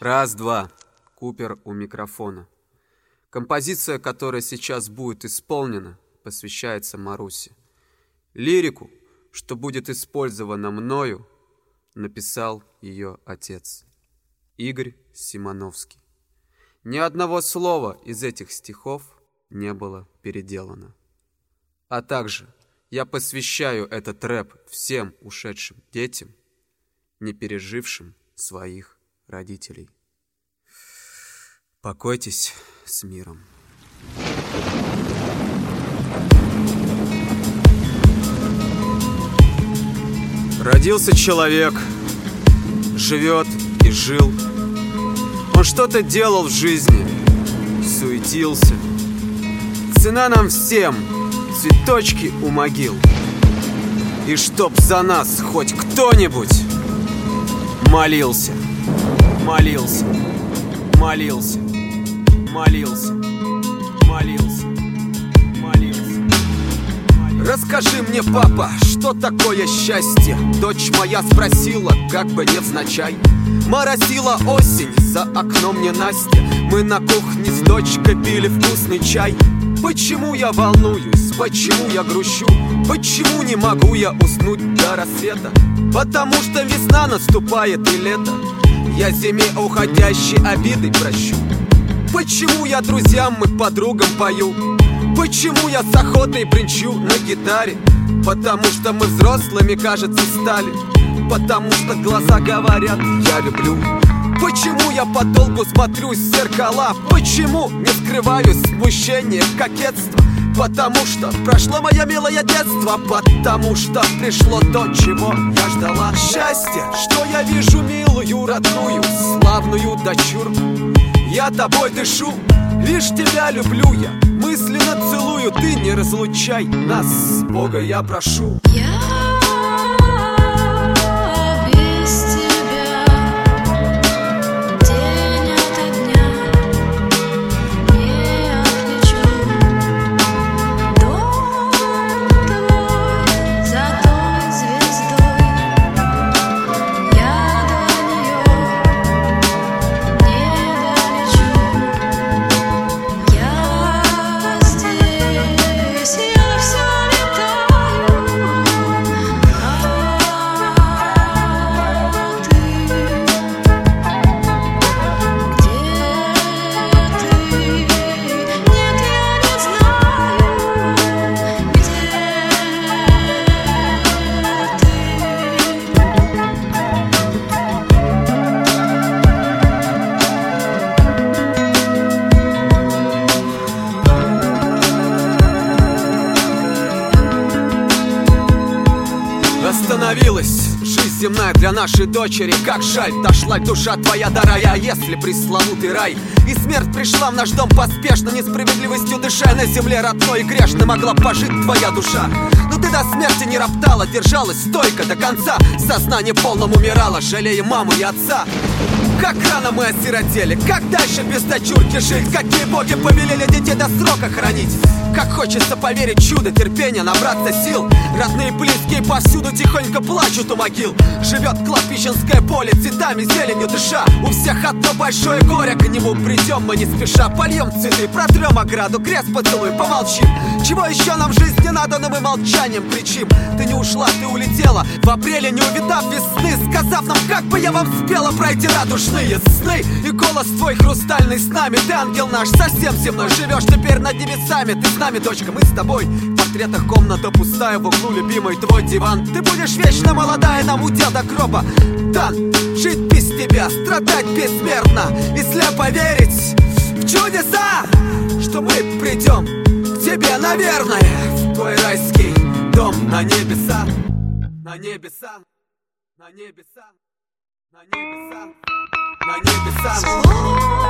Раз-два. Купер у микрофона. Композиция, которая сейчас будет исполнена, посвящается Марусе. Лирику, что будет использована мною, написал ее отец, Игорь Симоновский. Ни одного слова из этих стихов не было переделано. А также я посвящаю этот рэп всем ушедшим детям, не пережившим своих родителей. Покойтесь с миром. Родился человек, живет и жил. Он что-то делал в жизни, суетился. Цена нам всем цветочки у могил. И чтоб за нас хоть кто-нибудь молился, молился, молился, молился, молился, молился. Расскажи мне, папа, что такое счастье? Дочь моя спросила, как бы невзначай. Моросила осень, за окном не Настя. Мы на кухне с дочкой пили вкусный чай. Почему я волнуюсь, почему я грущу? Почему не могу я уснуть до рассвета? Потому что весна наступает и лето. Я зиме уходящей обиды прощу. Почему я друзьям и подругам пою? Почему я с охотой бренчу на гитаре? Потому что мы взрослыми, кажется, стали. Потому что глаза говорят «я люблю». Почему я подолгу смотрюсь в зеркала? Почему не скрываю смущение, кокетство? Потому что прошло мое милое детство. Потому что пришло то, чего я ждала. Счастье, что я вижу милую, родную, славную дочурку. Я тобой дышу, лишь тебя люблю я. Мысленно целую, ты не разлучай нас, с Бога я прошу. Остановилась жизнь земная для нашей дочери. Как жаль, дошла душа твоя дарая. Если пресловутый рай и смерть пришла в наш дом поспешно, несправедливостью дыша, на земле родной и грешно могла пожить твоя душа. Но ты до смерти не роптала, держалась стойко до конца. Сознание полном умирала, жалея маму и отца. Как рано мы осиротели, как дальше без дочурки жить? Какие боги повелели детей до срока хранить? Как хочется поверить в чудо, терпения, набраться сил. Родные и близкие повсюду тихонько плачут у могил. Живет кладбищенское поле, цветами, зеленью дыша. У всех одно большое горе, к нему придем мы не спеша. Польем цветы, протрем ограду, крест поцелуй, помолчим. Чего еще нам в жизни надо, но мы молчанием кричим. Ты не ушла, ты улетела, в апреле не увидав весны, сказав нам, как бы я вам спела пройти радужные сны. И голос твой хрустальный с нами. Ты ангел наш, совсем земной, живешь теперь над небесами. Ты с нами, дочка, мы с тобой. В портретах комната пустая, в углу любимый твой диван. Ты будешь вечно молодая, нам удел до гроба дан. Жить без тебя, страдать бессмертно и слепо верить в чудеса, что мы придем к тебе, наверное, в твой райский дом на небеса, на небеса, на небеса, на небеса, на небеса.